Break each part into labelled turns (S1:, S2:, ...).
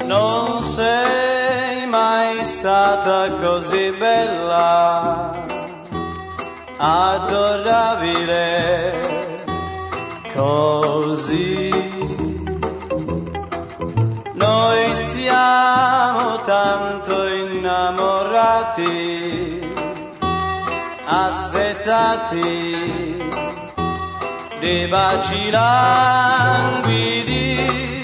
S1: Non sei mai stata così bella, adorabile, così. Noi siamo tanto innamorati, assetati di baci languidi,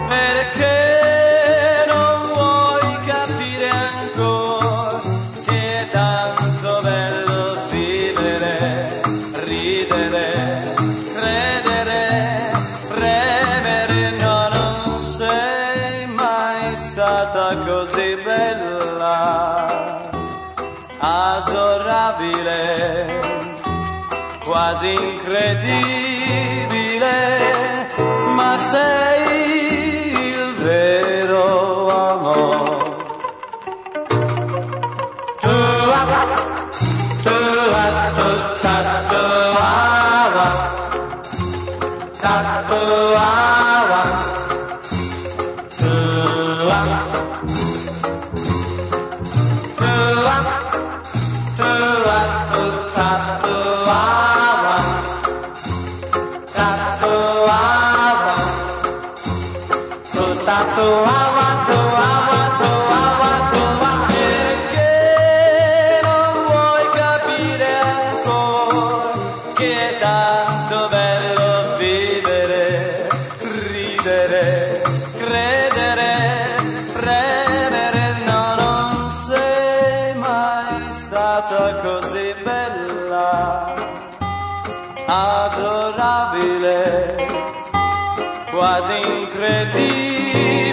S1: perché non vuoi capire ancora che è tanto bello vivere, ridere, credere, premere. No, non sei mai stata così bella, adorabile, quasi incredibile, ma sei il vero amore. Perché non vuoi capire ancora che è tanto bello vivere, ridere, credere, premere. No, non sei mai stata così bella, adorabile, quasi incredibile,